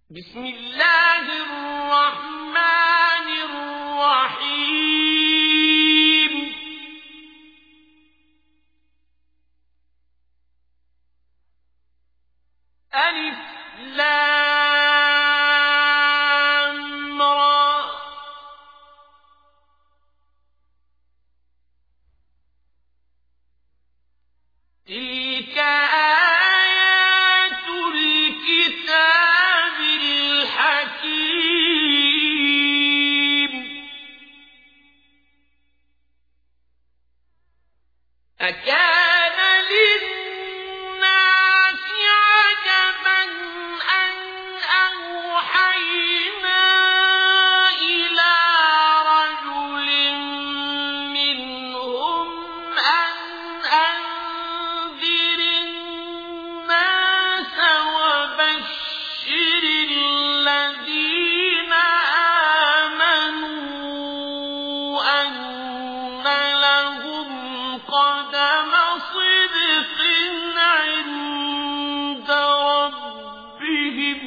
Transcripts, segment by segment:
بسم الله الرحمن الرحيم ألف لام را تلك آيات الكتاب الحكيم أكان للناس عجبا أن أوحينا إلى رجل منهم أن أنذر الناس وبشر الذين آمنوا أن لهم قدم صدق عند ربهم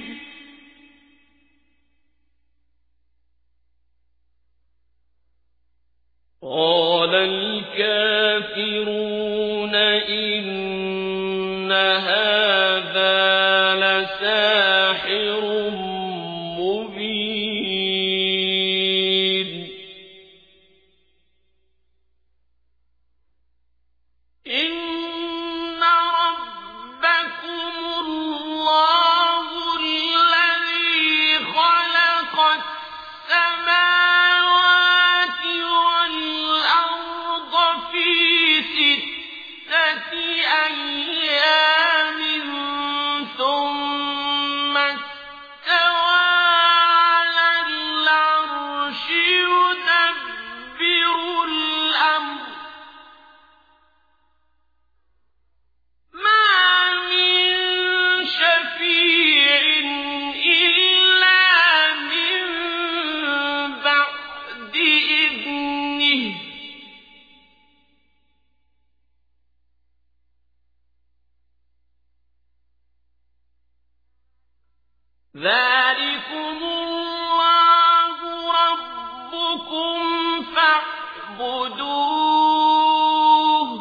قال الكافرون إن هذا لساحر مبين إن ربكم الله الذي خلق السماوات والأرض في 6 أيام ثم استوى على العرش يدبر الأمر ما من شفيع إلا من بعد إذنه ذلكم الله ربكم فاعبدوه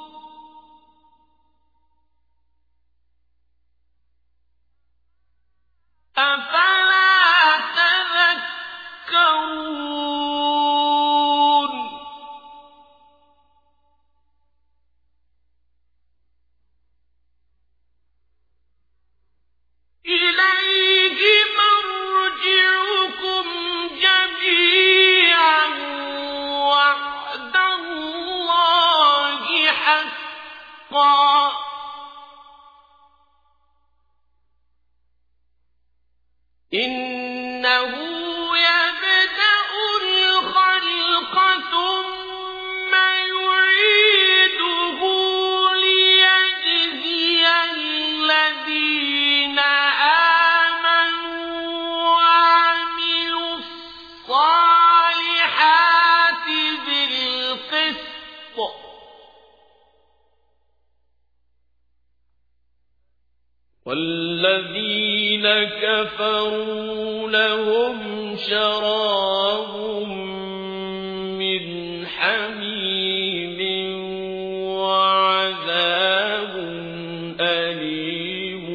أفلا تذكرون إليه مرجعكم جميعا وعد الله حقا إنه يبدأ الخلق ثم يعيده ليجزي الذين آمنوا وعملوا الصالحات بالقسط والذين كفروا لهم شراب من حميم وعذاب أليم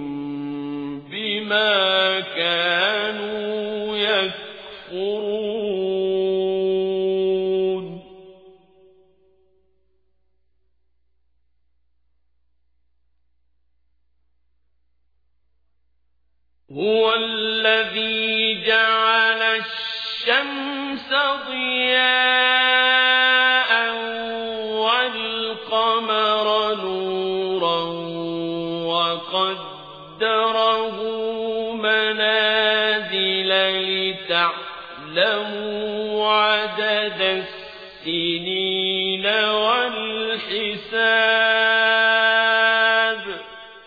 بما كانوا يكفرون هو الذي جعل الشمس ضياء والقمر نورا وقدره منازل لتعلموا عدد السنين والحساب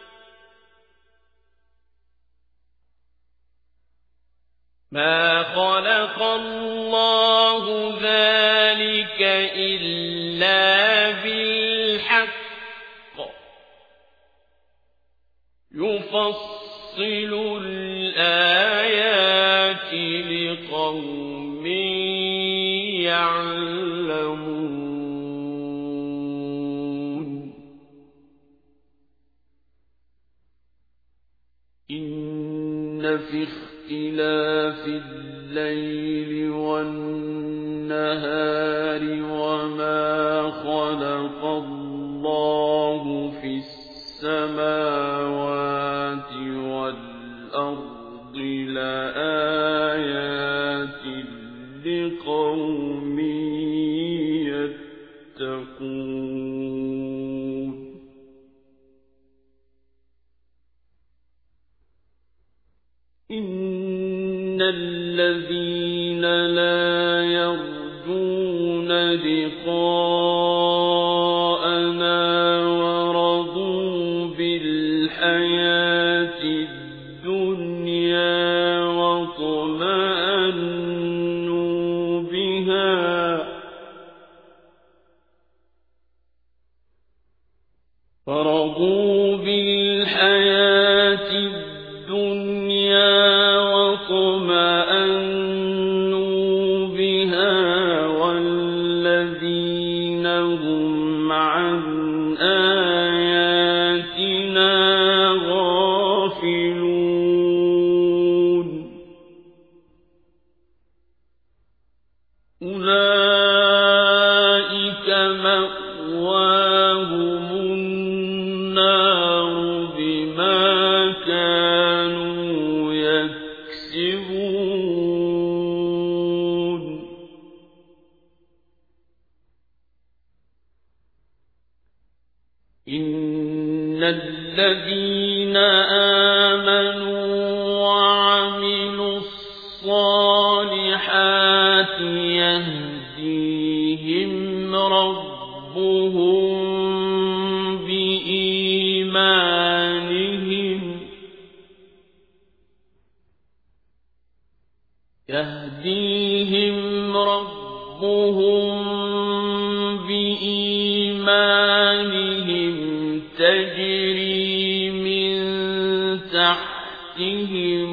ما خلق الله ذلك إلا بالحق يفصل الآيات في اختلاف الليل والنهار وما خلق الله في السماوات والأرض لآيات لقوم يتقون. إن الذين لا يرجون لقاءنا ورضوا بالحياة الدنيا واطمأنوا بها والذين هم عن آياتنا غافلون أولئك مأواهم النار بما كانوا يكسبون. إن الذين آمنوا وعملوا الصالحات يهديهم ربهم بإيمانهم تجري من تحتهم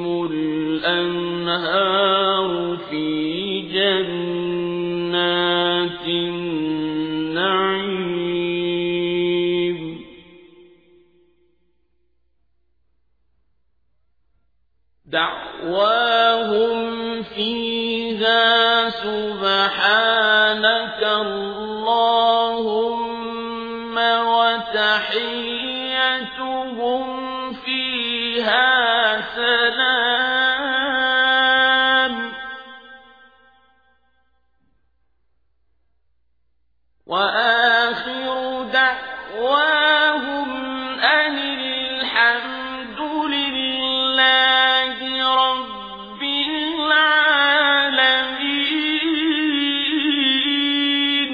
الأنهار في جنات النعيم. دعواهم فيها سبحانك اللهم وتحيتهم فيها سلام وآخر دعواهم أن الحمد لله رب العالمين.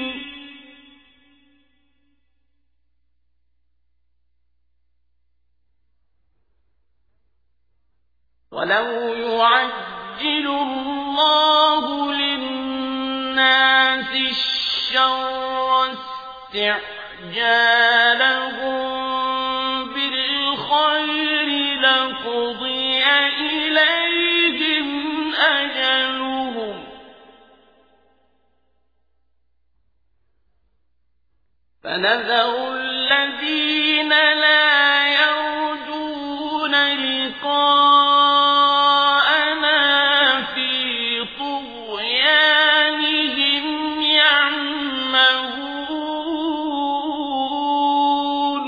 ولو يعجل الله للناس الشر استعجالهم بالخير لقضي إليهم أجلهم فنذر الذين لا يرجون لقاءنا في طغيانهم يعمهون.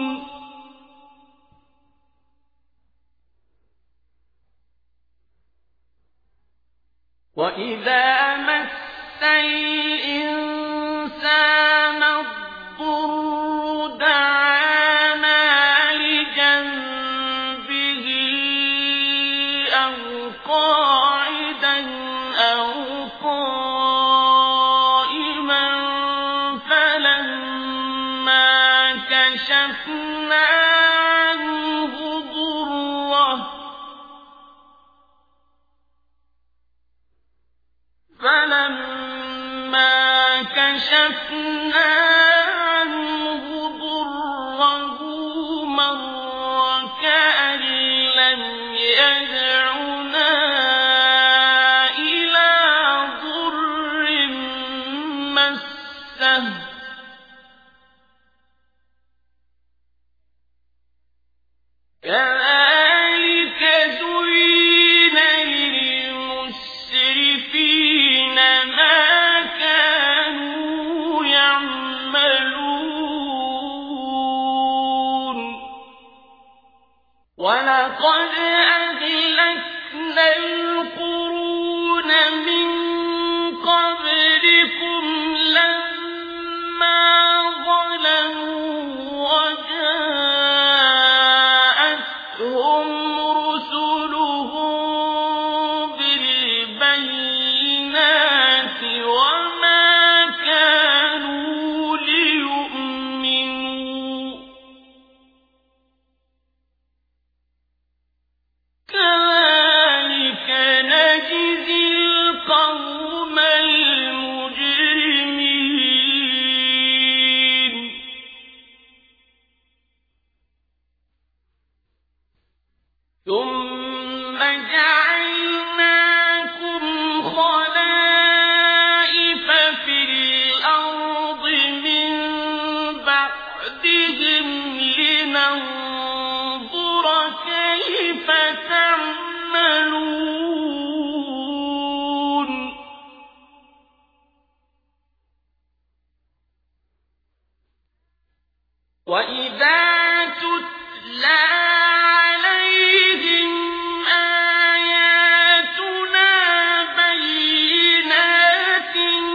وإذا مس الإنسان الضر دعانا لجنبه أو قاعدا أو قائما فلما كشفنا عنه ضره مر كأن لم يدعنا إلى ضر مسه كذلك زين القرون من قبلكم لما ظلموا وجاءتهم رسلهم بالبينات وما كانوا ليؤمنوا كذلك نجزي القوم المجرمين ثم جعلناكم خلائف في الأرض من بعدهم لننظر كيف تعملون وإذا تتلى عليهم آياتنا بينات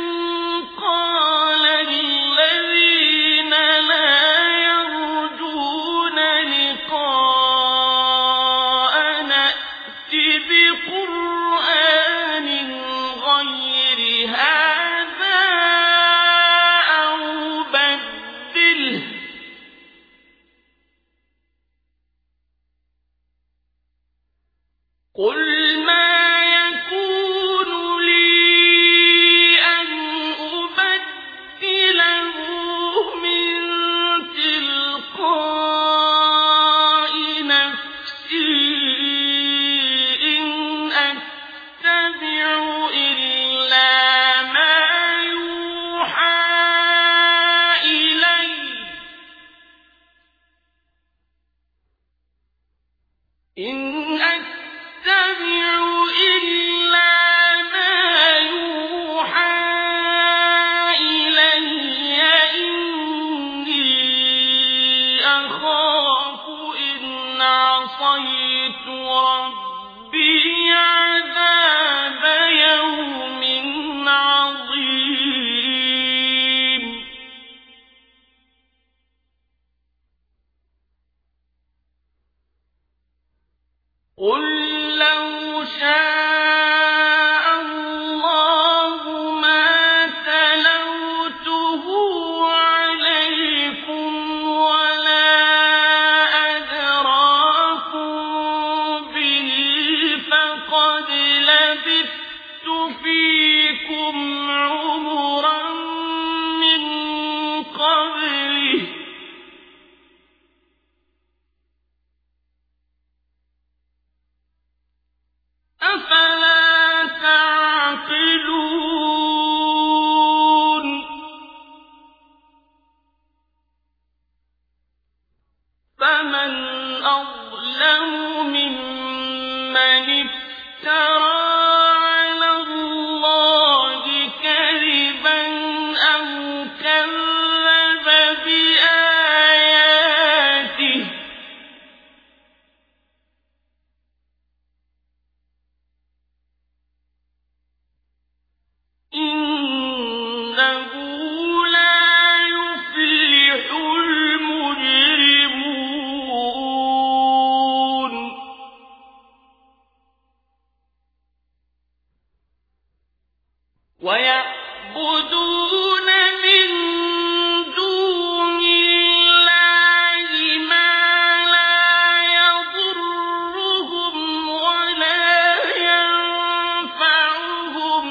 قال الذين لا يرجون لقاءنا ائت بقرآن غير هذا أو بدله قل ما يكون لي أن أبدله من تلقاء نفسي إن أتبع إلا ما يوحى إلي إن أتبع إلا ما يوحى إلي إني أخاف إن عصيت ربي عذاب يوم عظيم قل لو شاء الله ما تلوته عليكم ولا أدراكم به فقد لبثت فيكم عمرا من قبله أفلا تعقلون فمن أظلم ممن افترى على الله كذبا أو كذب بآياته إنه لا يفلح المجرمون ويعبدون من دون الله ما لا يضرهم ولا ينفعهم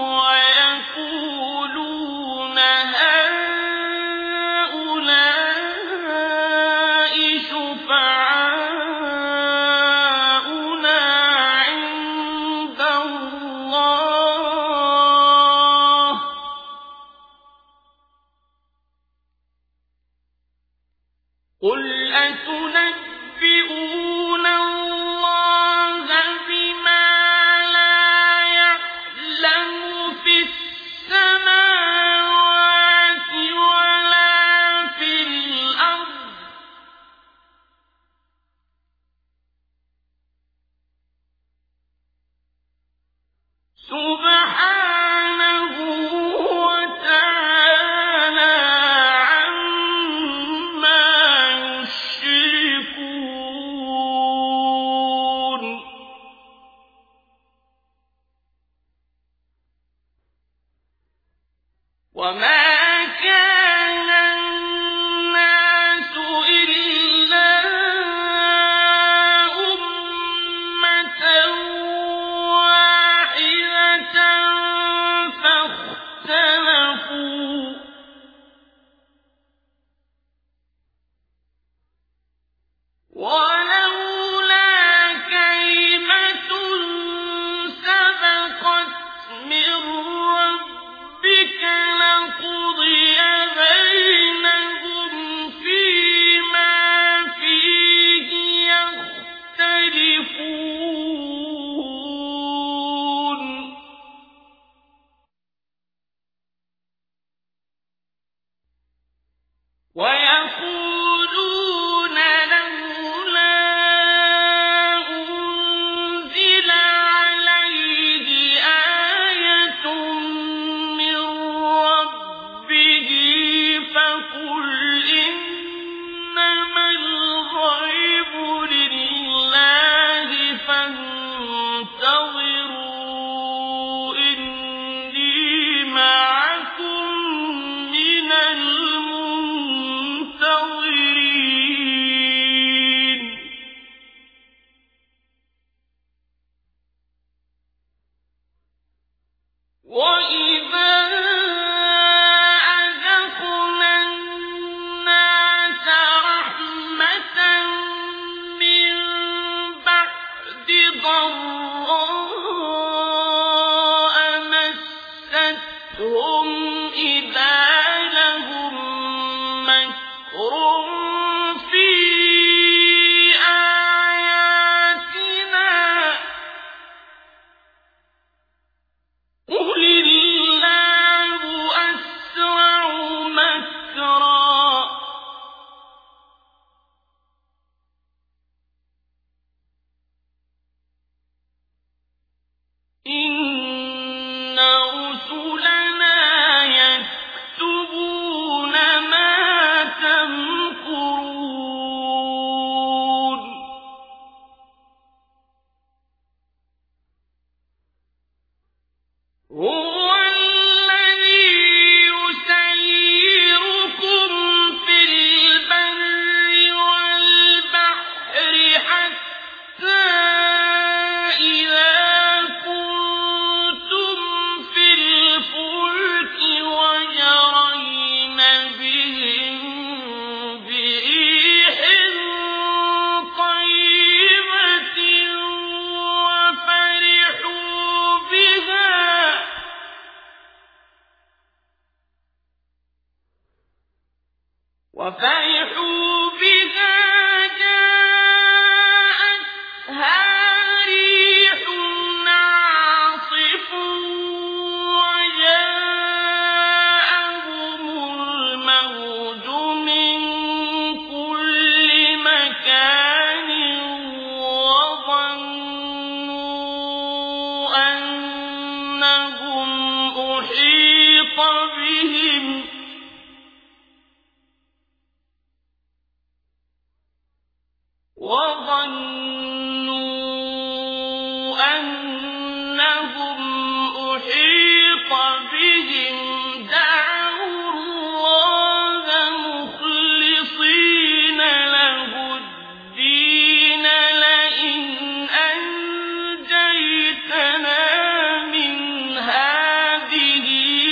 ويقولون هؤلاء شفعاؤنا عند الله وما كان الناس إلا أمة واحدة فاختلفوا ولولا كلمة سبقت من ربك لقضي بينهم فيما فيه يختلفون ويقولون لولا أنزل عليه آية من ربه فقل إنما الغيب لله فانتظروا إني معكم من المنتظرين وإذا أذقنا الناس رحمة من بعد ضراء مستهم إذا لهم مكر في آياتنا قل الله أسرع مكرا إن رسلنا يكتبون ما تمكرون هو الذي يسيركم في البر والبحر حتى إذا كنتم في الفلك وجرين بهم بريح طيبة وفرحوا بها جاءتها ريح عاصف وجاءهم الموج من كل مكان وظنوا أنهم أحيط بهم دعوا الله مخلصين له الدين لئن أنجيتنا من هذه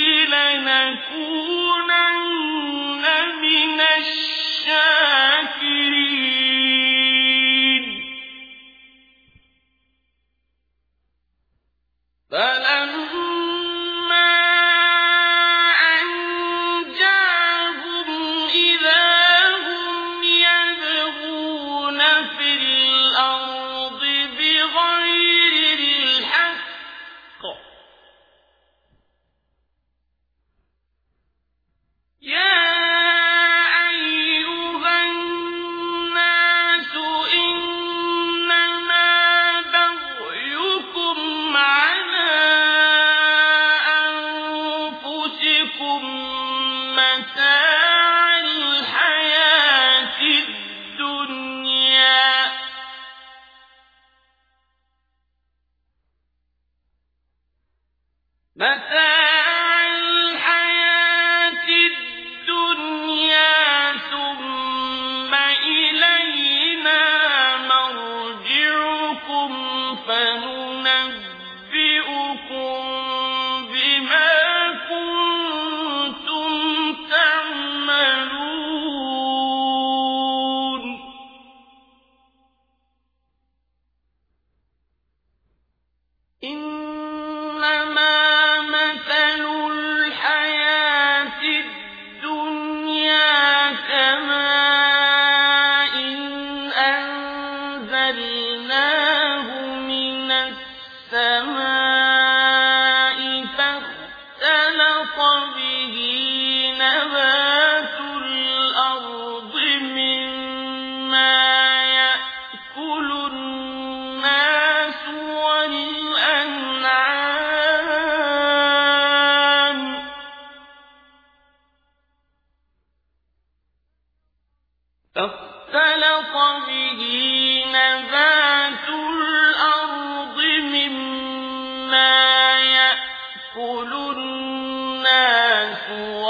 لنكونن من الشاكرين فلما أنجاهم إذا هم يبغون في الأرض بغير الحق يا أيها الناس إنما بغيكم على أنفسكم متاع الحياة الدنيا متاع الحياة السماء فاختلط به نبات الأرض مما يأكل الناس والأنعام فاختلط به نبات الأرض مما يأكل الناس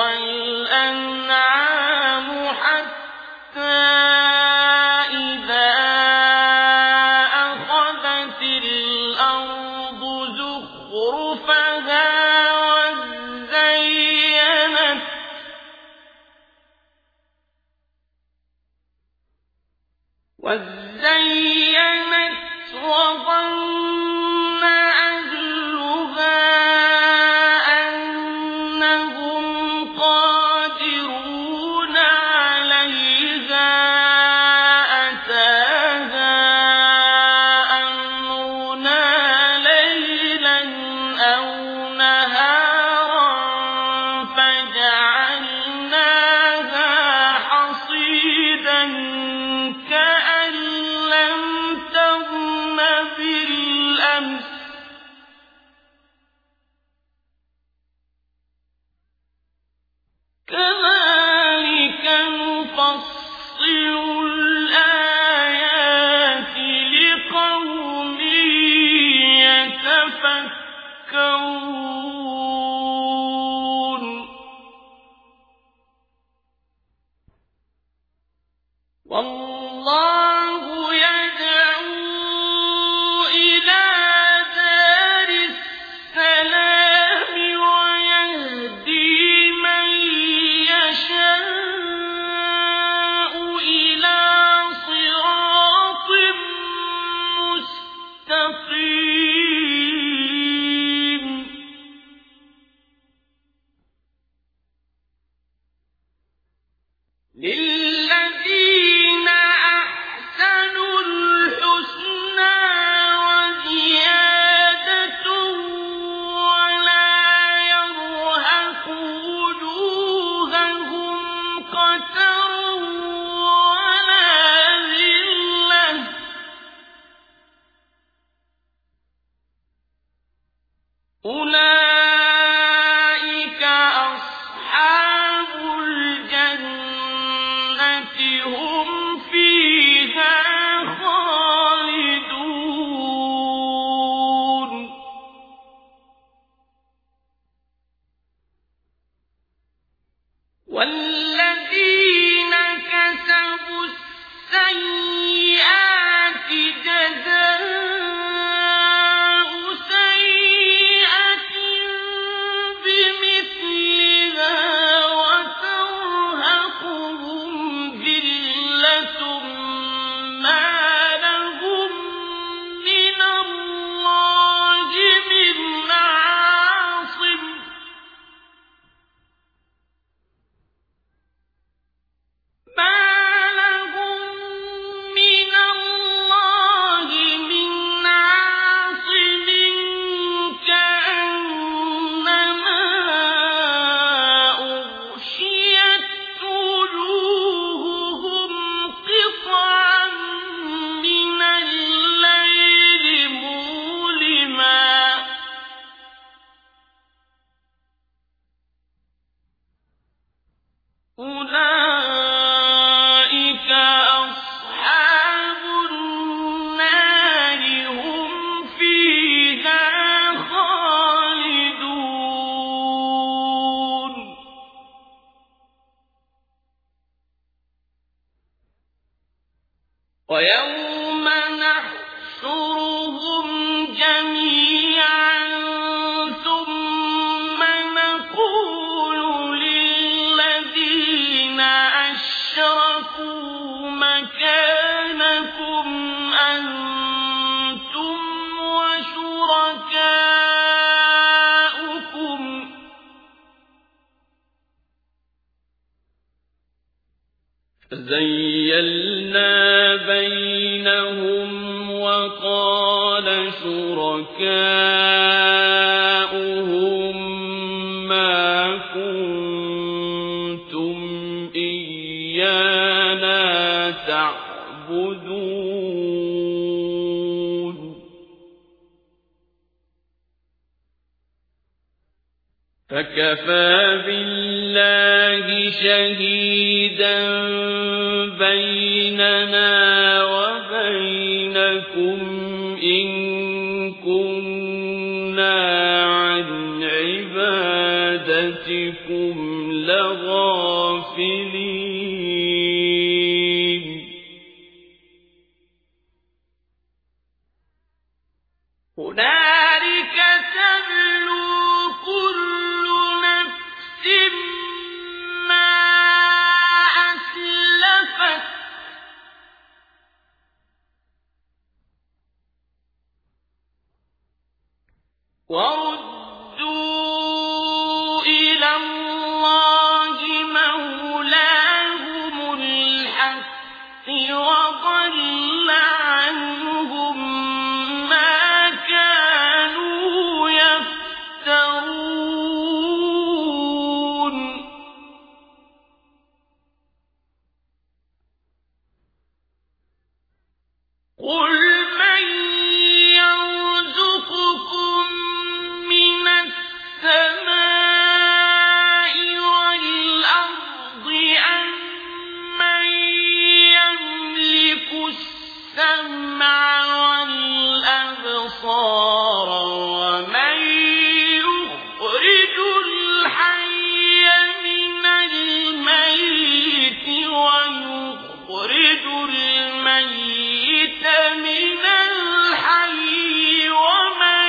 والأنعام حتى إذا أخذت الأرض زخرفها وزينت وظن أهلها أنهم قادرون عليها أتاها أمرنا ليلا أو نهارا فجعلناها حصيدا كأن لم تغن بالأمس كذلك نفصل الآيات لقوم يتفكرون والله يدعو إلى دار السلام ويهدي من يشاء إلى صراط مستقيم للذين أحسنوا الحسنى وزيادة ولا يرهق وجوههم قتر ولا ذلة أولئك أصحاب الجنة هم فيها خالدون والذين كسبوا السيئات جزاء سيئة بمثلها وترهقهم ذلة ما لهم من الله من عاصم كأنما أغشيت وجوههم قطعا من الليل مظلما أولئك أصحاب النار هم فيها خالدون ويوم نحشرهم جميعا ثم نقول للذين أشركوا مكانكم أنتم وشركاؤكم فزيلنا بينهم وقال شركاؤهم شُرَكَاؤُهُم مَّا كُنتُمْ إِيَّانَا تَعْبُدُونَ فَكَفَىٰ بِاللَّهِ شَهِيدًا بَيْنَنَا وَبَيْنَكُمْ إِن كُنَّا عَنْ عِبَادَتِكُمْ لَغَافِلِينَ هُنَالِكَ تَبْلُو كُلُّ نَفْسٍ مَّا أَسْلَفَتْ وَرُدُّوا إِلَى اللَّهِ مَوْلَاهُمُ الْحَقِّ وَضَلَّ عَنْهُم مَّا كَانُوا يَفْتَرُونَ قُلْ مَن يَرْزُقُكُم مِّنَ السَّمَاءِ وَالْأَرْضِ أَمَّن يَمْلِكُ السَّمْعَ وَالْأَبْصَارَ وَمَن يُخْرِجُ الْحَيَّ مِنَ الْمَيِّتِ وَيُخْرِجُ الْمَيِّتَ مِنَ الْحَيِّ وَمَن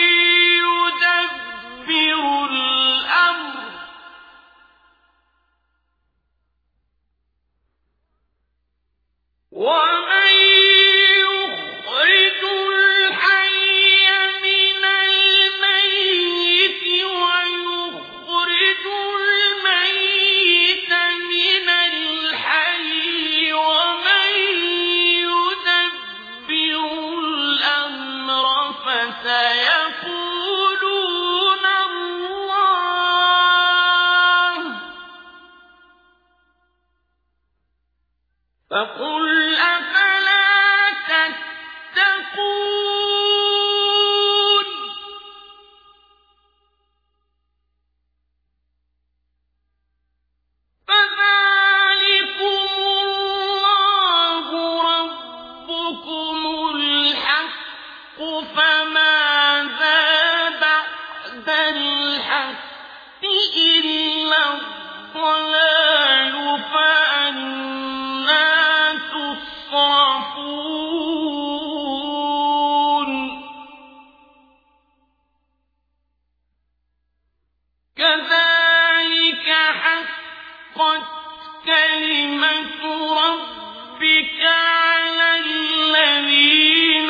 يُدَبِّرُ الْأَمْرَ وَمَن يُخْرِجُ الْحَيَّ مِنَ الْمَيِّتِ وَيُخْرِجُ الْمَيِّتَ مِنَ الْحَيِّ وَمَن يُدَبِّرُ الْأَمْرَ فَسَيَقُولُونَ اللَّهُ فَقُلْ أَفَلَا تَتَّقُونَ فَذَٰلِكُمُ اللَّهُ رَبُّكُمُ الْحَقُّ فَمَاذَا بَعْدَ الْحَقِّ إِلَّا الضَّلَالُ فَأَنَّىٰ تُصْرَفُونَ كَذَٰلِكَ حَقَّتْ كَلِمَةُ رَبِّكَ عَلَى الَّذِينَ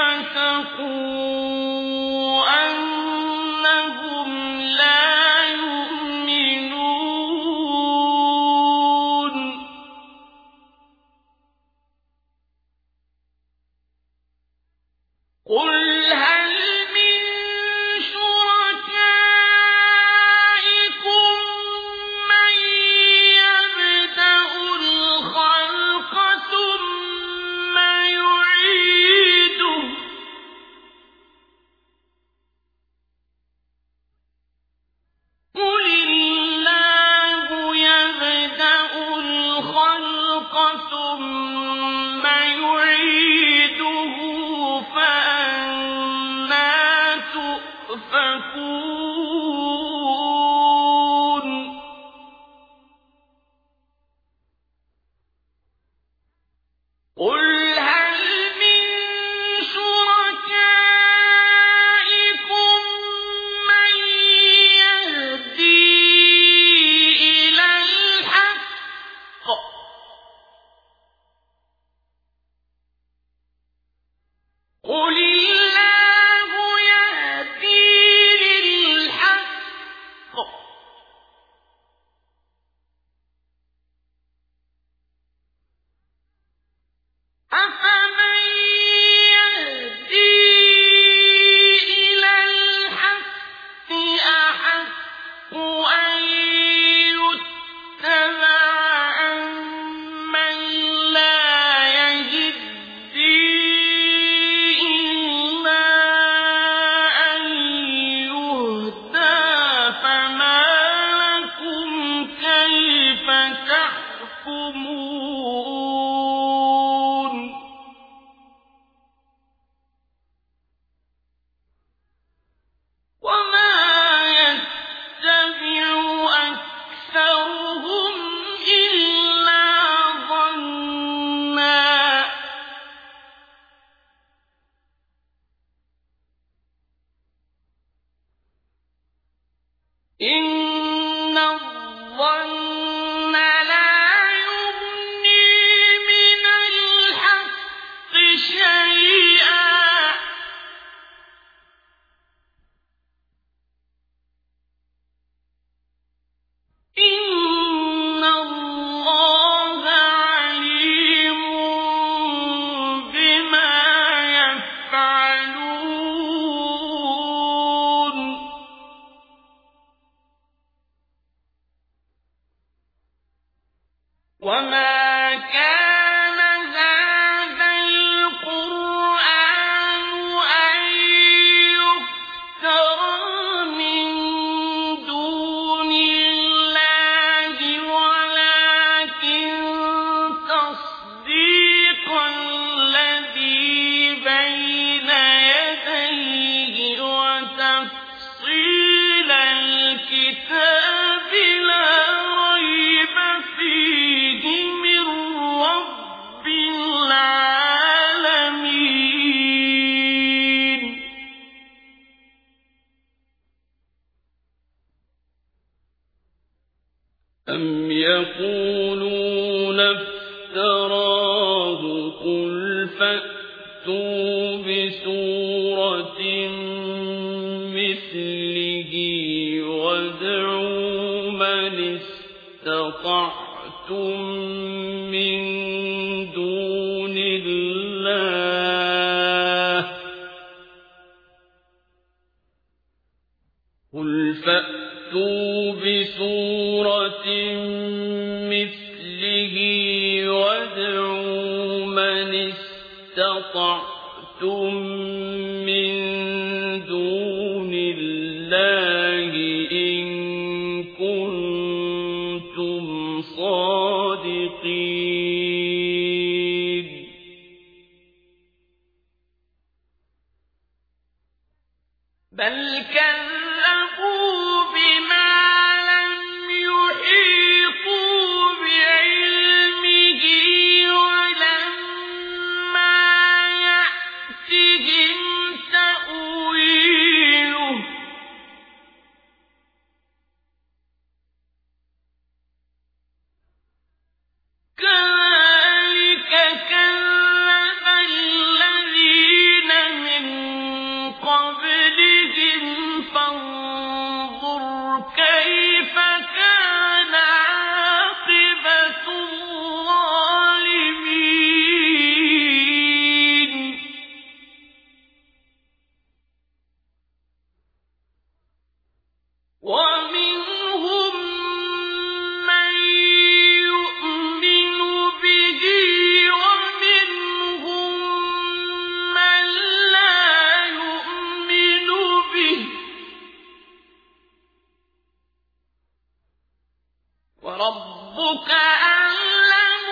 فَسَقُوا أَنَّهُمْ لَا يُؤْمِنُونَ قُلْ هَلْ مِن شُرَكَائِكُم مَّن يَبْدَأُ الْخَلْقَ ثُمَّ يُعِيدُهُ قُلِ اللَّهُ يَبْدَأُ الْخَلْقَ ثُمَّ يُعِيدُهُ فَأَنَّىٰ تُؤْفَكُونَ قُلْ هَلْ مِن شُرَكَائِكُم مَّن يَهْدِي إِلَى الْحَقِّ قُلِ اللَّهُ يَهْدِي إن الظن لا يغني من الحق شيئا إن الله عليم بما يفعلون وما كان هذا القرآن أن يفترى من دون الله ولكن تصديق الذي بين يديه وتفصيل الكتاب لا ريب فيه من رب العالمين أم يقولون افتراه قل فأتوا بسورة مثله وادعوا من استطعتم من دون الله قل فأتوا بسورة مثله وادعوا من استطعتم من دون الله إن كنتم صادقين بل كذبوا بما لم يحيطوا بعلمه ولما يأتهم تأويله كذلك كذب الذين من قبلهم فانظر كيف كان عاقبة الظالمين ومنهم من يؤمن به ومنهم من لا يؤمن به وربك أعلم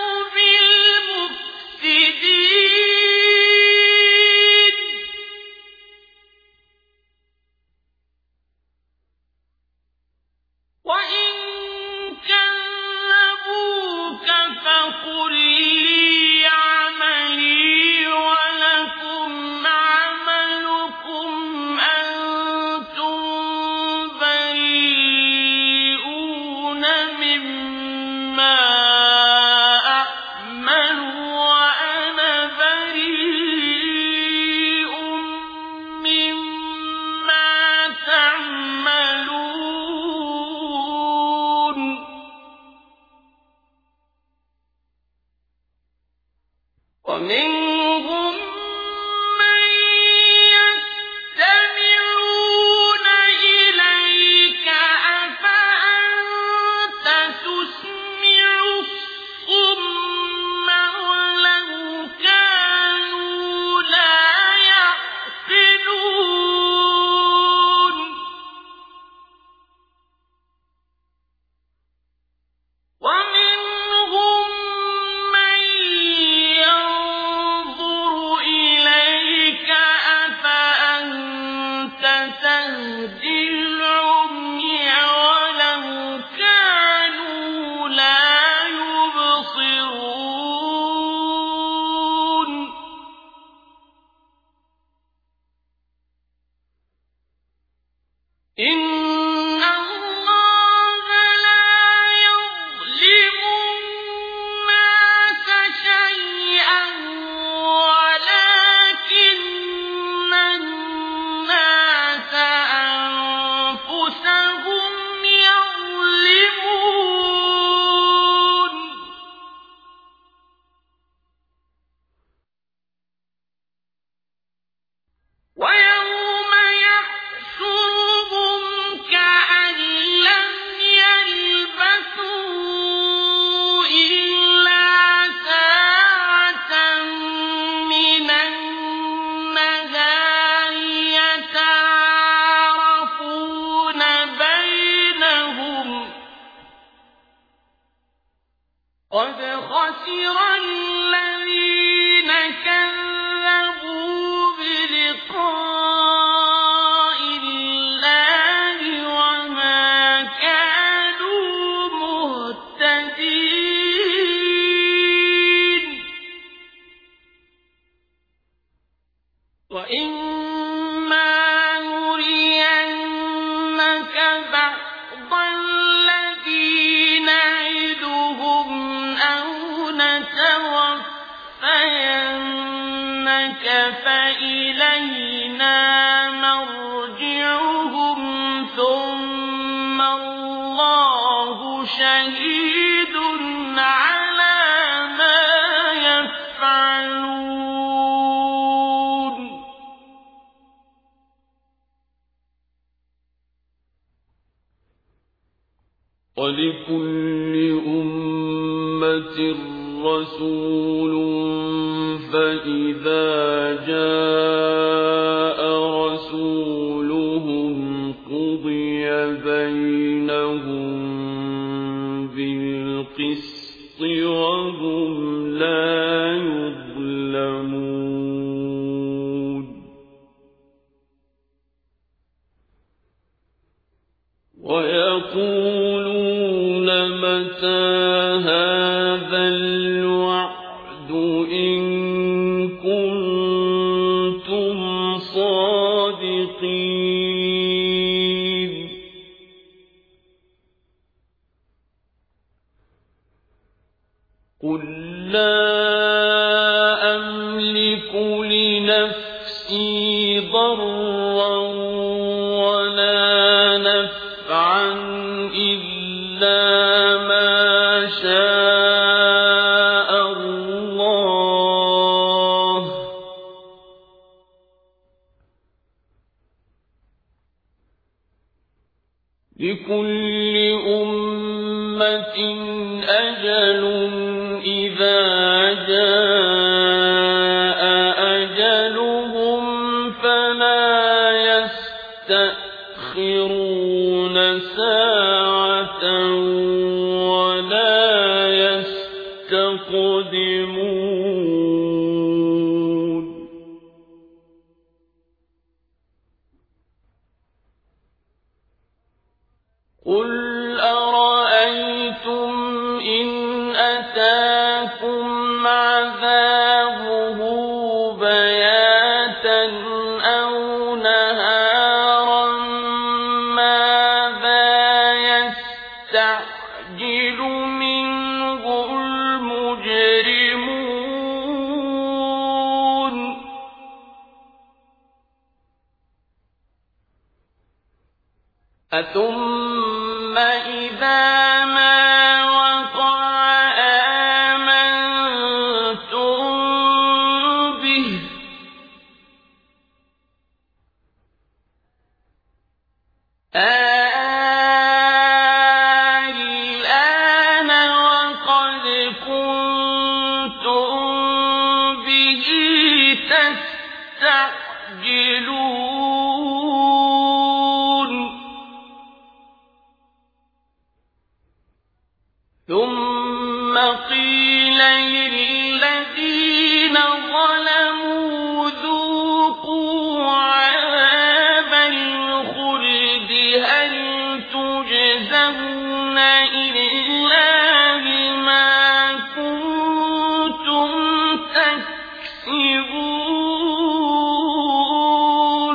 بالمفسدين وإن كذبوك فقل لي عملي ولكم عملكم أنتم بريئون مما شهيد على ما يفعلون ولكل أمة رسول فإذا جاء رسولهم قضي بينهم بالقسط وهم لا يظلمون ويقولون متى هذا الوعد إن كنتم صادقين قل لا أملك لنفسي ضرا ولا نفعا إلا ما شاء الله لكل أمة أجل إذا جاء أجلهم فلا يستأخرون ساعة ولا يستقدمون قل أرأيتم إن أتاكم عذابه بياتا أو نهارا ماذا يستعجل منه المجرمون أثم إذا ما وقع آمنتم به الآن وقد كنتم به تستعجلون ثم قيل للذين ظلموا ذوقوا عذاب الخلد هل تجزون إلا بما كنتم تكسبون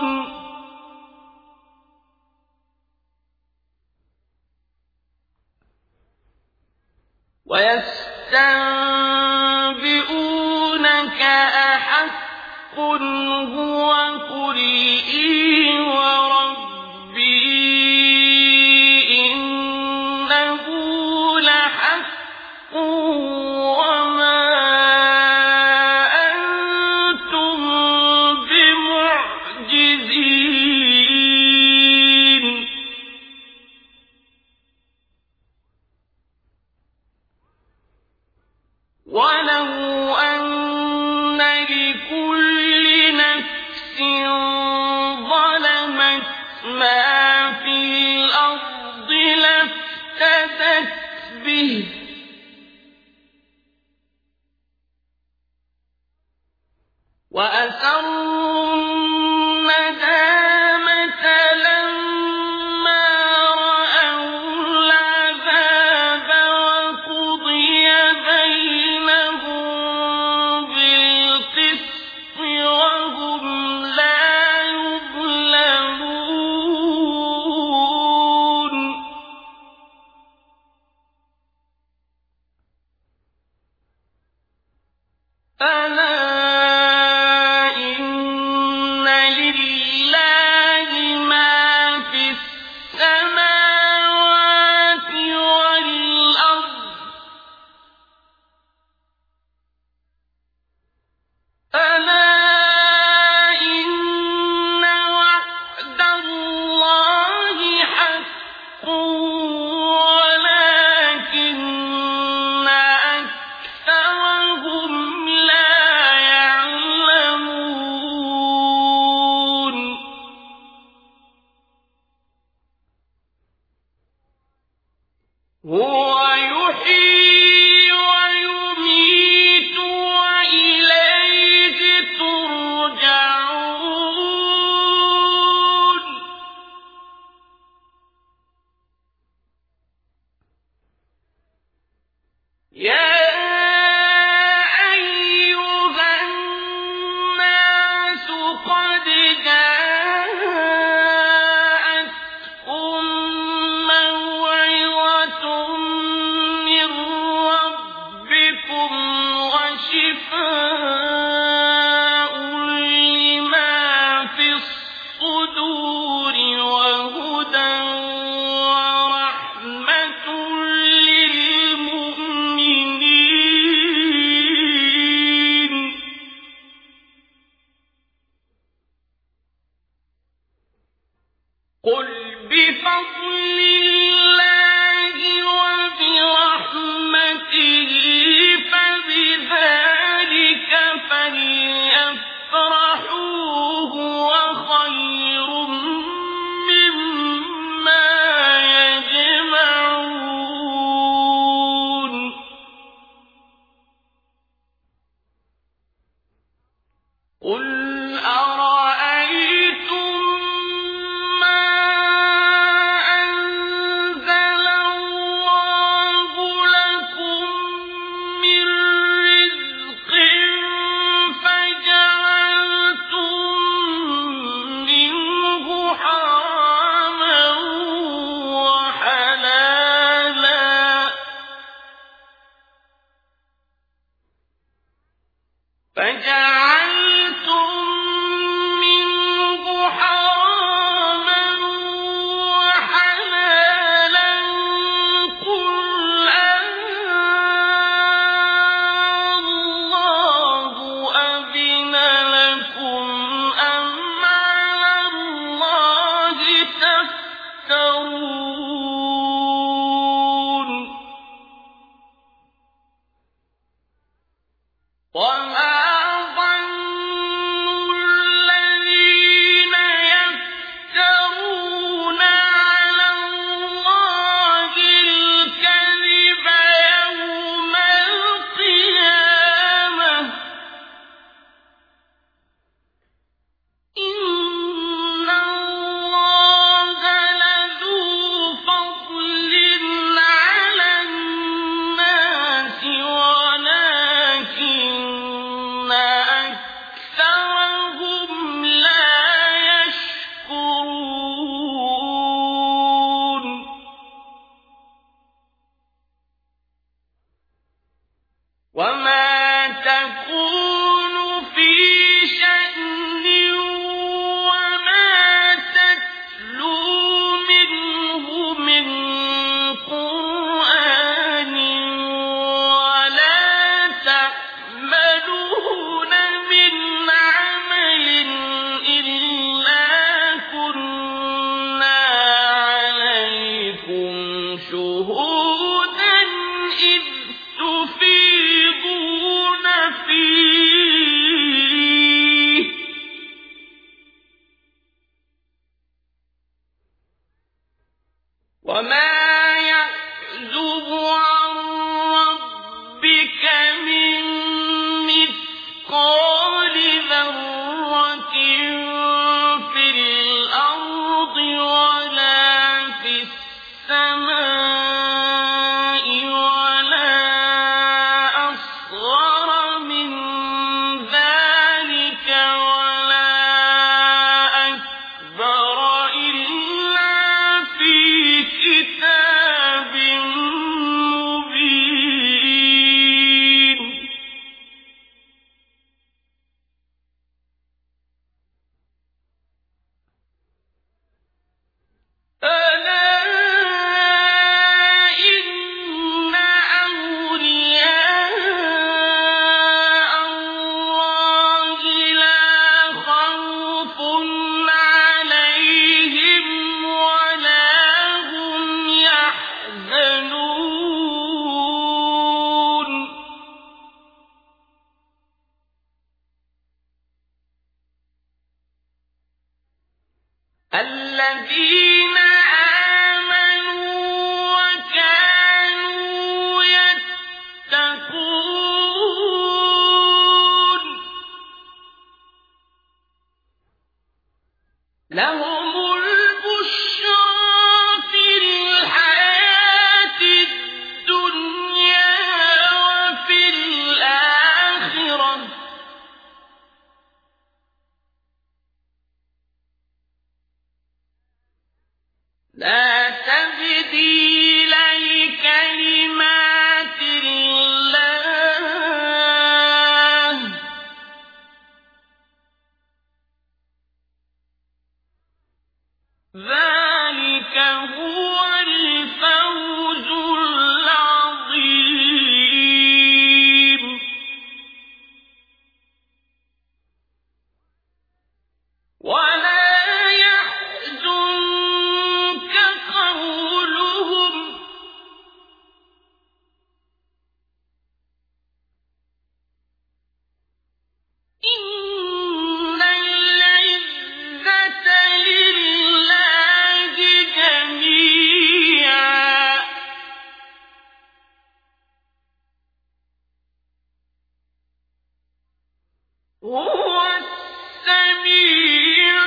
ويستنبئونك أحق هو قل إي وربي إنه لحق وما أنتم بمعجزين ولو أن لكل نفس ظلمت ما في الأرض لافتدت به وأسروا الندامة لما رأوا العذاب وقضي بينهم بالقسط وهم لا يظلمون ألا إن هو يحيي ويميت وإليه ترجعون يا أيها الناس قد جاءتكم موعظة من ربكم وشفاء لما في الصدور وهدى ورحمة للمؤمنين قل بفضل الله وبرحمته فبذلك فليفرحوا هو خير مما يجمعون قل أرأيتم ما أنزل الله لكم من رزق فجعلتم منه حراما وحلالا قل الله أذن لكم أم على الله تفترون وما ظن الذين يفترون على الله الكذب يوم القيامة إن الله لذو فضل على الناس ولكن أكثرهم لا يشكرون وما تكون في شأن وما تتلو منه من قرآن ولا تعملون من عمل إلا كنا عليكم شهودا إذ تفيضون فيه وما يعزب عن ربك من مثقال ذرة في الأرض ولا في السماء ولا أصغر من ذلك ولا أكبر إلا في كتاب مبين ألا إن أولياء الله لا خوف عليهم ولا هم يحزنون الذين آمنوا وكانوا لا تبديل لكلمات الله ذلك هو الفوز العظيم ولا يحزنك قولهم إن العزة لله جميعا هو السميع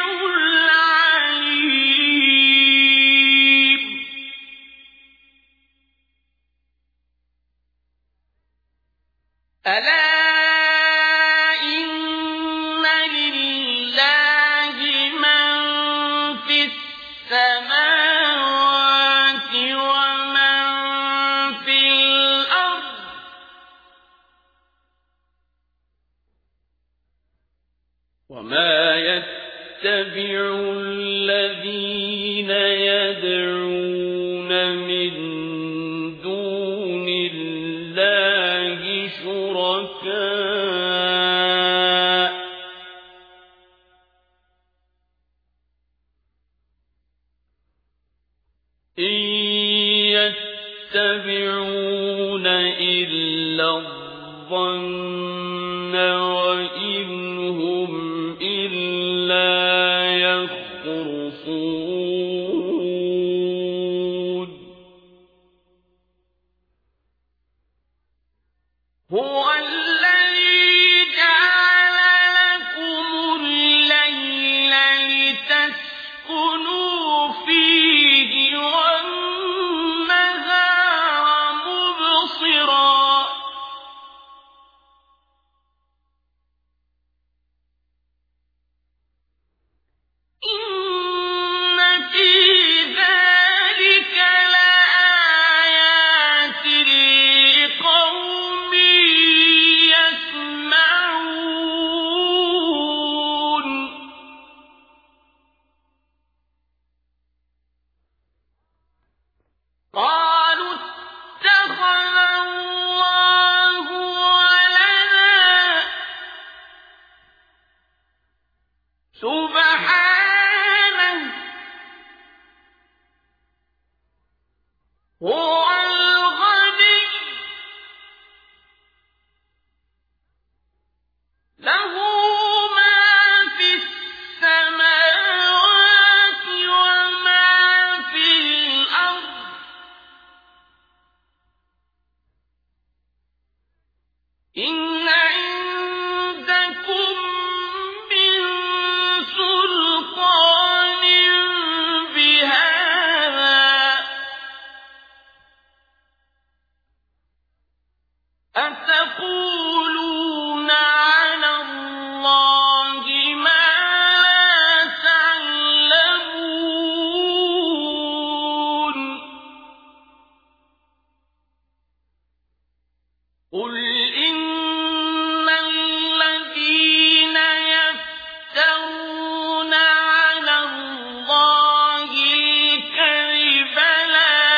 العليم ألا إن لله من في السماوات ومن في الأرض وما يتبع الذين يدعون من دون الله شركاء إن يتبعون إلا الظن وإن هم إلا يخرصون هو الذي جعل لكم الليل لتسكنوا فيه والنهار مبصرا إن في ذلك لآيات لقوم يسمعون قالوا اتخذ الله ولدا سبحانه هو الغني له ما في السماوات وما في الأرض إن عندكم من سلطان بهذا أتقولون على الله ما لا تعلمون قل إن الذين يفترون على الله الكذب لا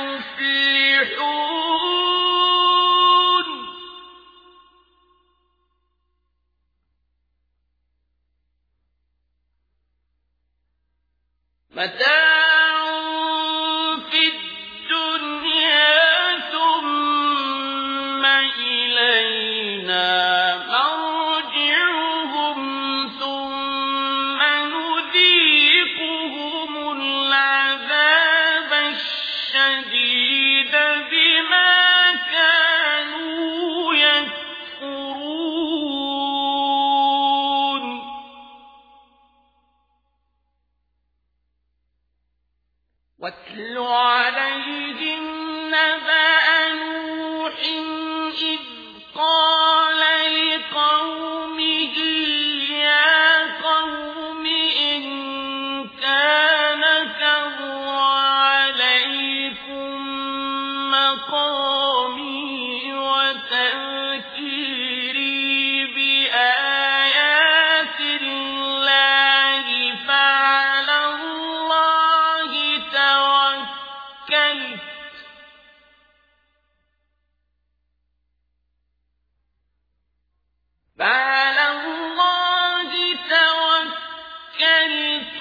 يفلحون متاع في الدنيا ثم إلينا مرجعهم ثم نذيقهم العذاب الشديد بما كانوا يكفرون واتل عليهم نبأ نوح إذ قال لقومه يا قوم إن كان كبر فعلى الله توكلت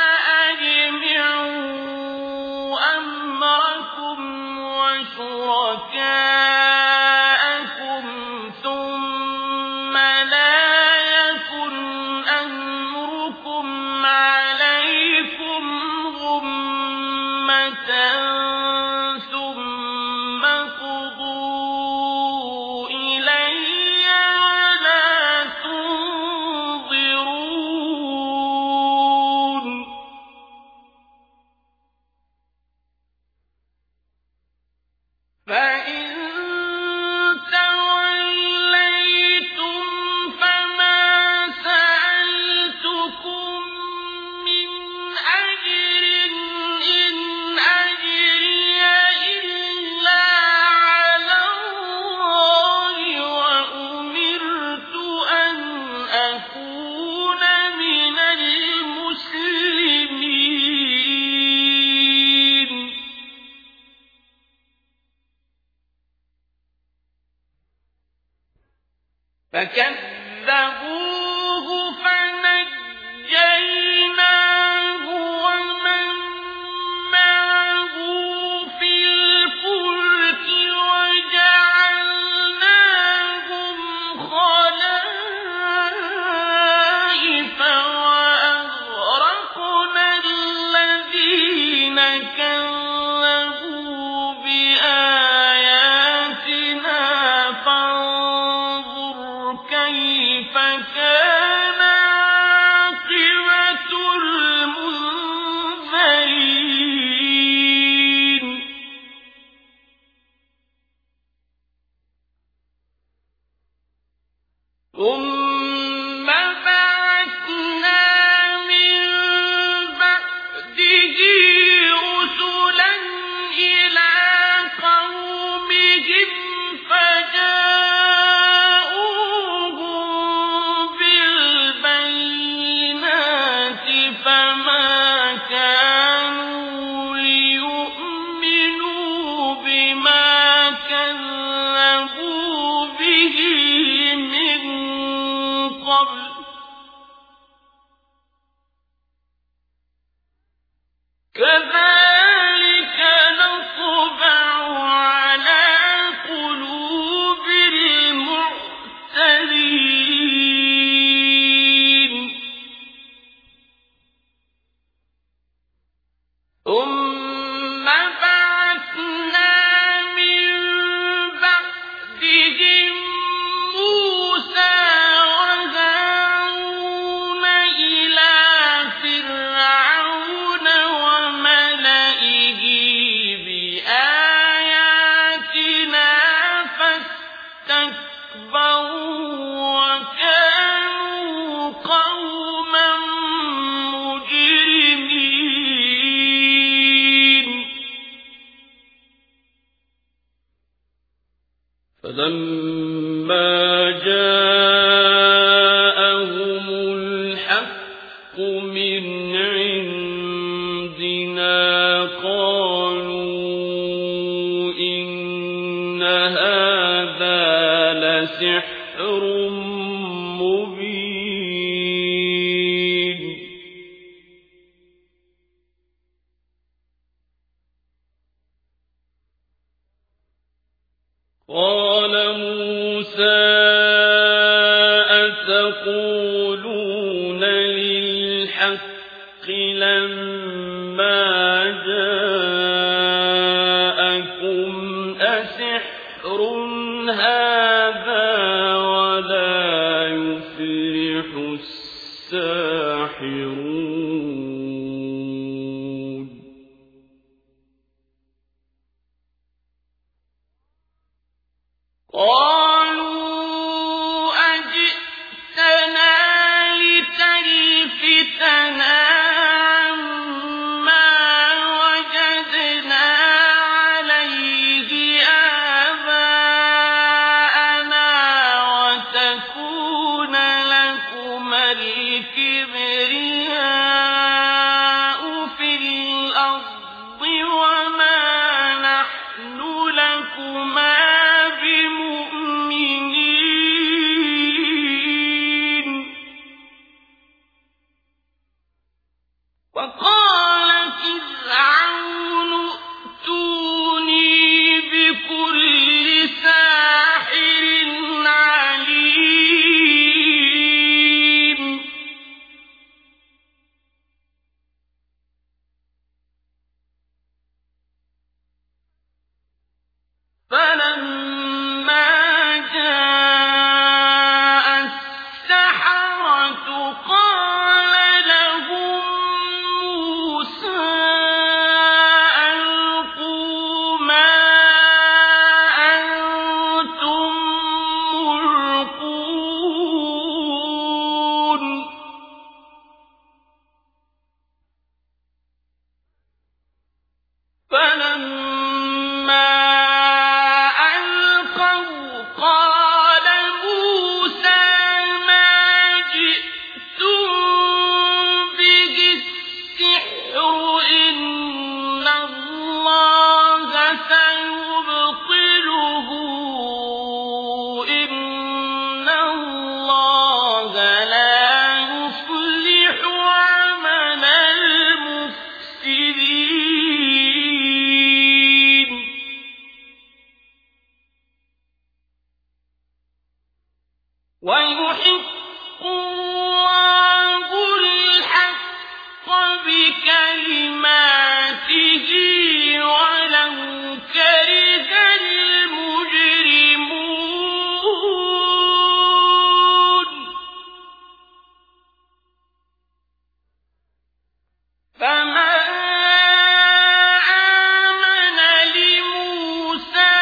فأجمعوا أمركم وشركاءكم ثم لا يكن أمركم عليكم غمة ثم قضوا إلي ولا تنظرون فإن توليتم فما سألتكم من أجر إن أجري إلا على الله وأمرت أن أكون من المسلمين فكذبوه فنجيناه ومن معه في الفلك وجعلناهم خلائف وأغرقنا الذين كذبوا بآياتنا فانظر كيف كان عاقبة المنذرين ثم بعثنا من بعده رسلا إلى قومهم فجاءوهم بالبينات فما كانوا ليؤمنوا بما كذبوا به من قبل كذلك نطبع على قلوب المعتدين ثم بعثنا من بعدهم موسى وهارون إلى فرعون وملئه بآياتنا فاستكبروا وكانوا قوما مجرمين فلما جاءهم الحق من عندنا قالوا إن هذا لسحر مبين قال موسى أتقولون للحق لما جاءكم أسحر هذا ولا يفلح الساحرون قالوا أجئتنا لتلفتنا عما وجدنا عليه آباءنا وتكون لكما الكبرياء في الأرض وما لكما بمؤمنين وقال فرعون ائتوني بكل ساحر عليم فلما جاء السحرة قال لهم موسى ألقوا ما أنتم ملقون فلما ألقوا قال موسى ما جئتم به السحر إن الله سيبطله إن الله لا يصلح عمل المفسدين ويحق الله الحق بكلماته ولو كره المجرمون فما آمن لموسى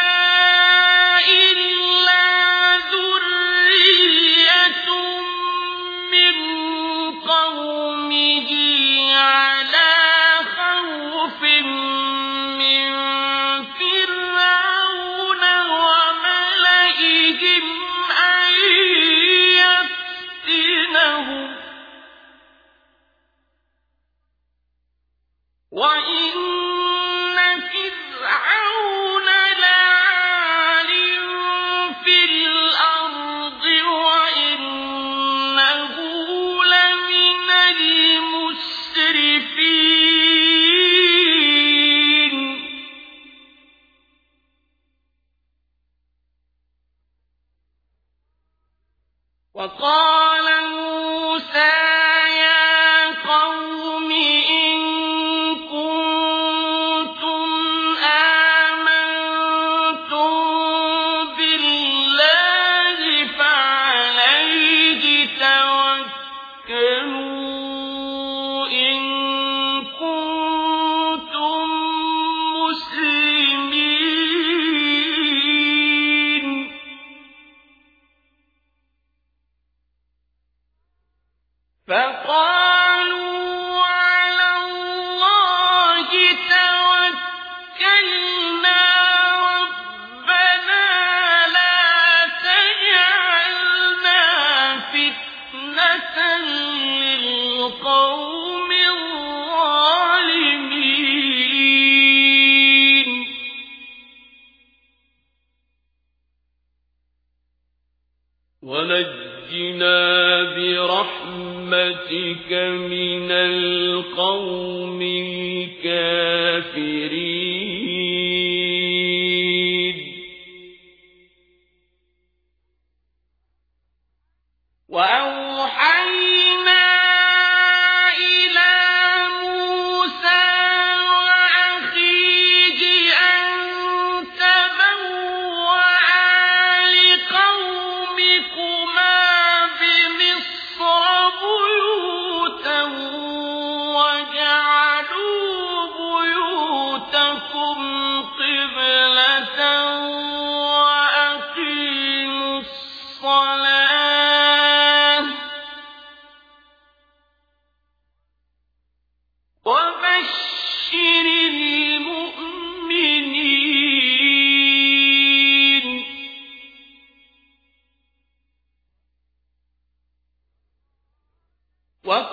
إلا ذرية من قومه على خوف من فرعون وملئهم أن يفتنهم وإن فرعون لعال في الأرض وإنه لمن المسرفين وقال موسى يا قوم إن كنتم آمنتم بالله فعليه توكلوا إن كنتم مسلمين فقالوا على الله توكلنا ربنا لا تجعلنا فتنة للقوم الظالمين ونجنا برحمتك من القوم الكافرين وأوحينا إلى موسى وأخيه أن تبوأ لقومكما بمصر بيوتا واجعلوا بيوتكم قبلة وأقيموا الصلاة وبشر المؤمنين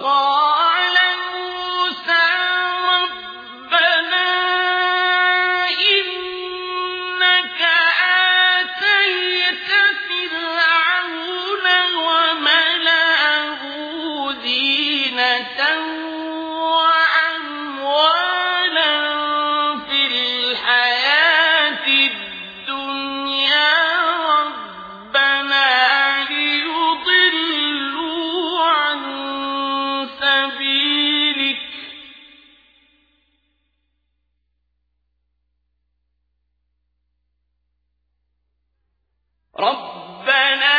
وقال موسى ربنا ربنا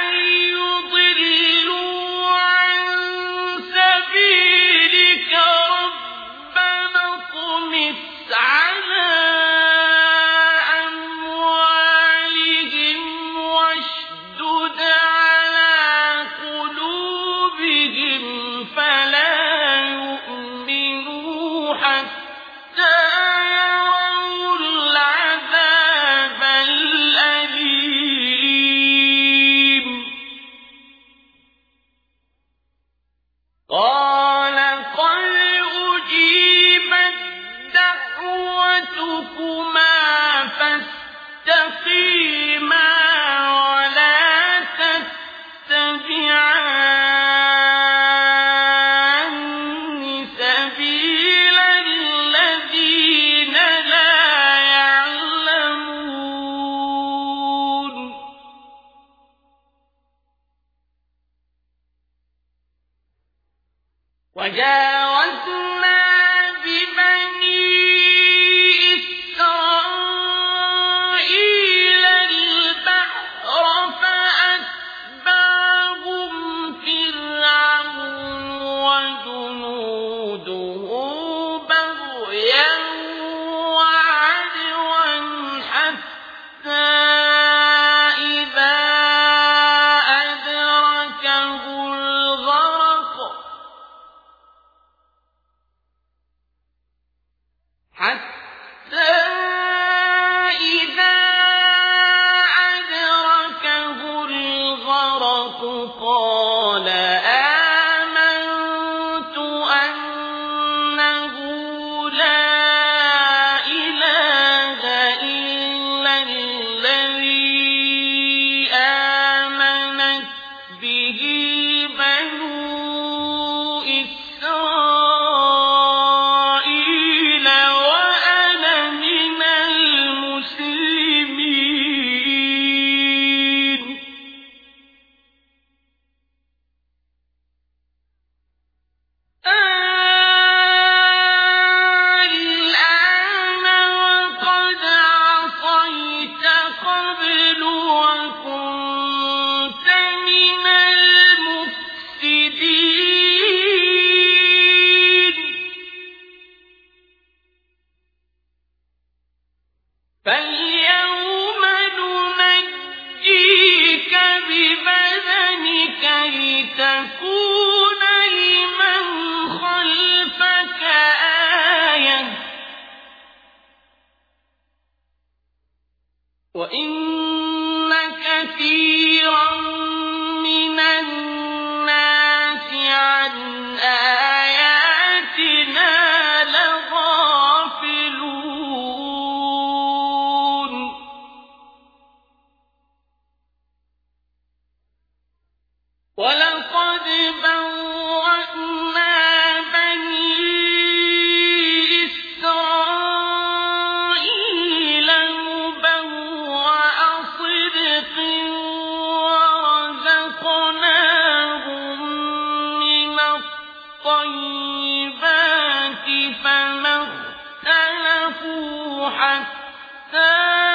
ليضلوا عن سبيلك ربنا اطمس على أموالهم واشدد على قلوبهم فلا يؤمنوا حتى يروا العذاب الأليم قال قد أجيبت دعوتكما فاستقيما ولا تتبعان سبيل الذين لا يعلمون وجاوزنا ببني إسرائيل البحر فأتبعهم فرعون وجنوده بغيا وعدوا حتى إذا أدركه الغرق قال آمنت أنه لا إله إلا الذي آمنت به بنو إسرائيل وأنا من المسلمين الآن وقد عصيت قبل وكنت من المفسدين فاليوم ننجيك ببدنك لتكون لمن خلفك آية وإن كثيرا من الناس عن آياتنا لغافلون ولقد بوأنا بني إسرائيل مبوأ صدق ورزقناهم من الطيبات فما اختلفوا حتى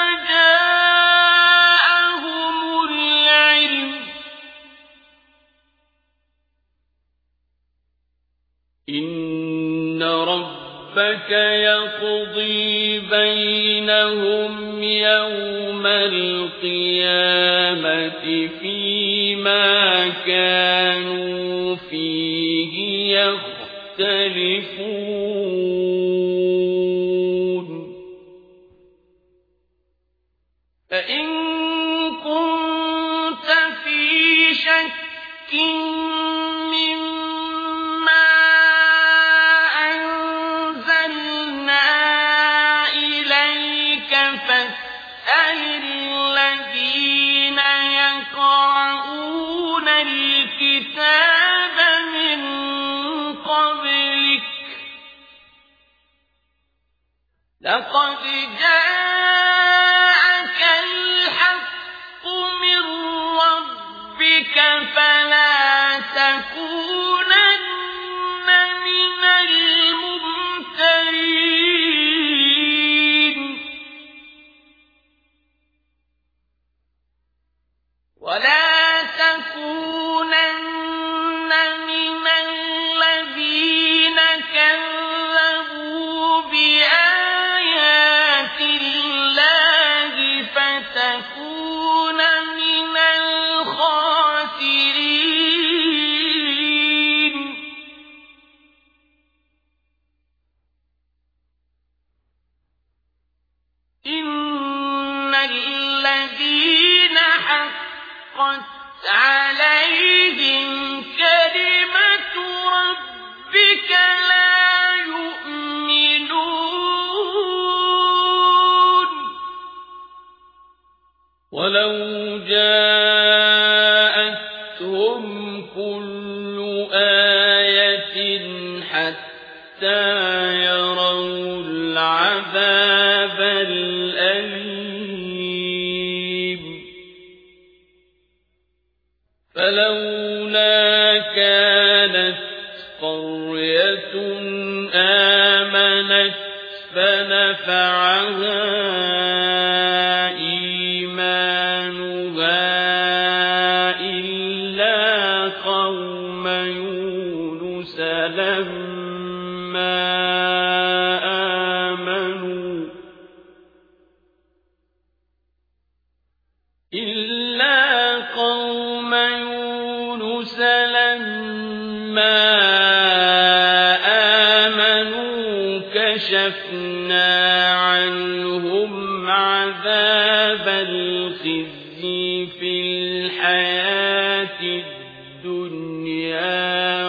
جاءهم العلم إن ربك يقضي بينهم يوم القيامة فيما كانوا فيه يختلفون فإن كنت في شك مما أنزلنا إليك فاسأل الذين يقرؤون الكتاب من قبلك لقد جاءك الحق من ربك فلا تكونن من الممترين إن الذين حقت عليهم كلمة ربك لا يؤمنون ولو جاءتهم كل آية حتى يروا العذاب الأليم فلولا كانت قرية آمنت فنفعها إيمانها إلا قوم يونس لما آمنوا كشفنا عنهم عذاب الخزي في الحياة الدنيا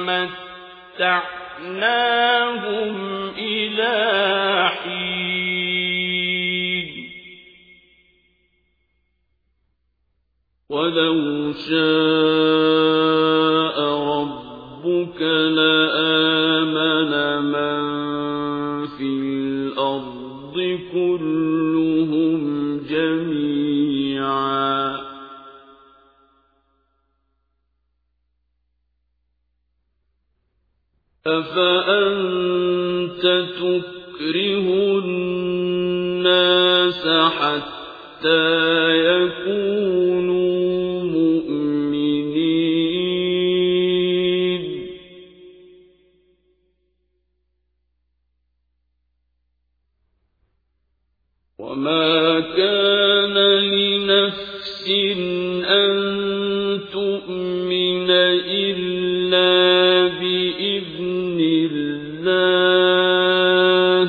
ومتعناهم إلى حين ولو شاء ربك لآمن من في الأرض كلهم جميعا أفأنت تكره الناس حتى يكونوا مؤمنين وما كان لنفس أن تؤمن إلا بإذن الله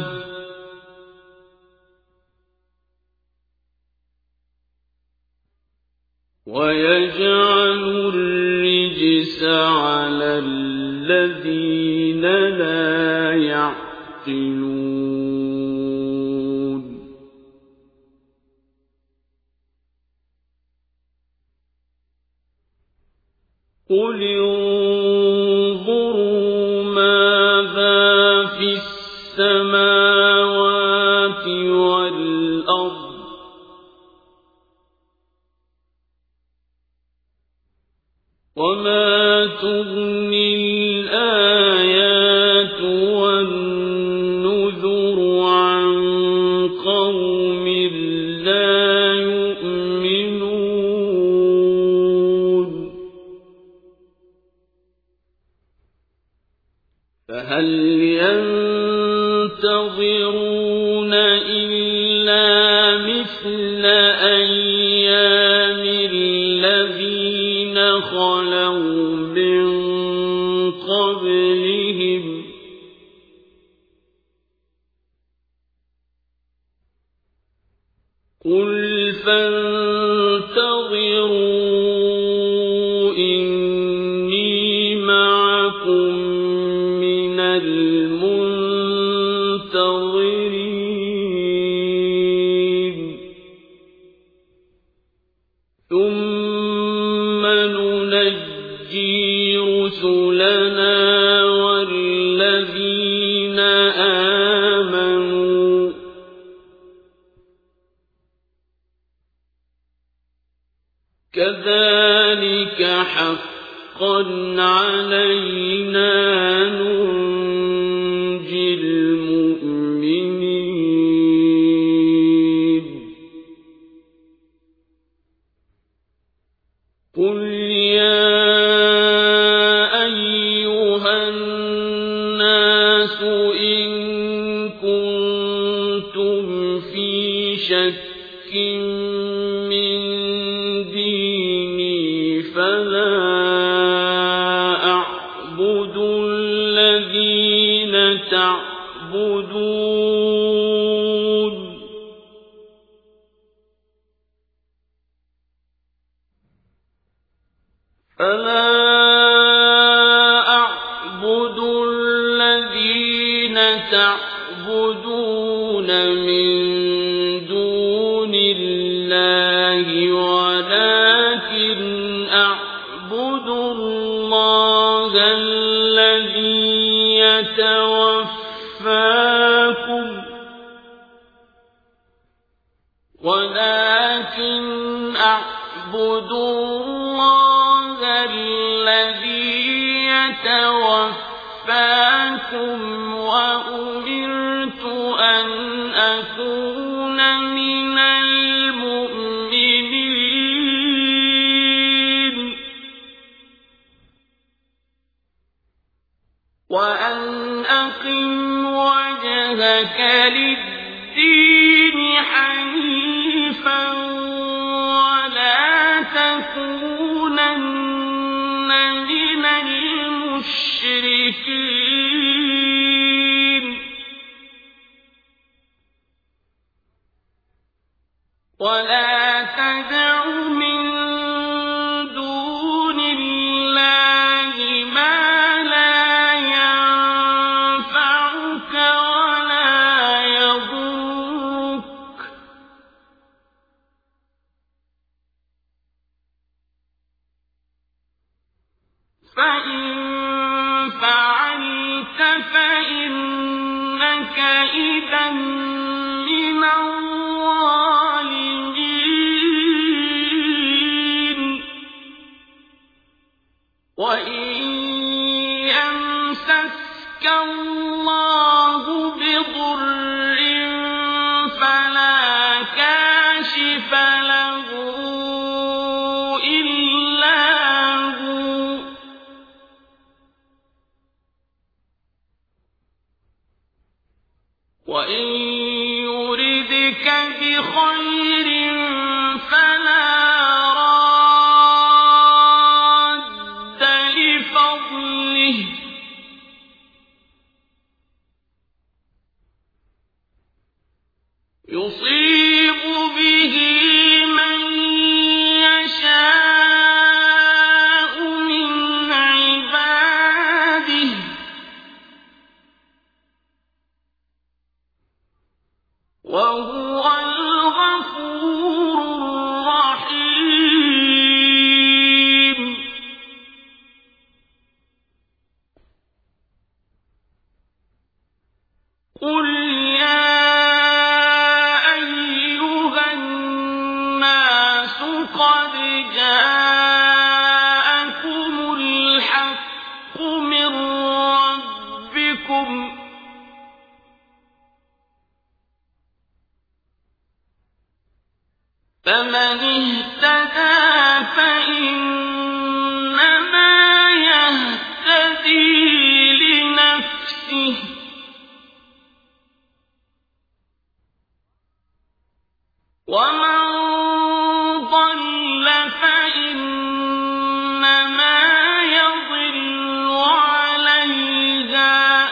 ويجعل الرجس على الذين لا يعقلون قل انظروا ماذا في السماوات والأرض وما تغني الآيات والنذر عن قوم لا يؤمنون فهل ينتظرون إلا مثل أيام الذين خلوا من قبلهم قل فانتظروا إني معكم من المنتظرين ثم ننجي رسلنا والذين آمنوا كذلك حقا علينا ننجي المؤمنين قل يا أيها الناس إن كنتم في شك من ديني فلا أعبد الذين تعبدون فلا أعبد الذين تعبدون من دون الله ولكن أعبد الله الذي يتوفاكم وأمرت أن أكون من المؤمنين وأن أقم وجهك للدين حنيفا ولا تكونن من المشركين ولا تدع من دون الله ما لا ينفعك ولا يضرك فإن فعلت فإنك إذا من الظالمين وإن يمسسك الله بضر فلا كاشف له إلا هو وإن يردك بخير فلا راد لفضله يصيب به من يشاء من عباده وهو الغفور الرحيم قل يا أيها الناس قد جاءكم الحق من ربكم فمن اهتدى فإنما يهتدي لنفسه ومن ضل فإنما يضل عليها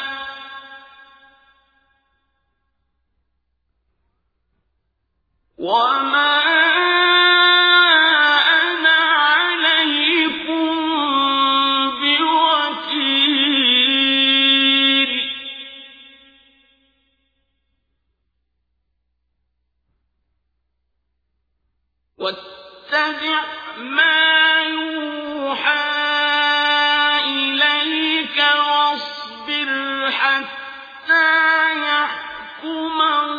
وما أنا عليكم بوكيل واتبع ما يوحى إليك واصبر حتى يحكم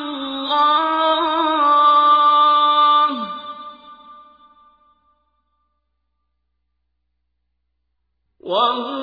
الله وهو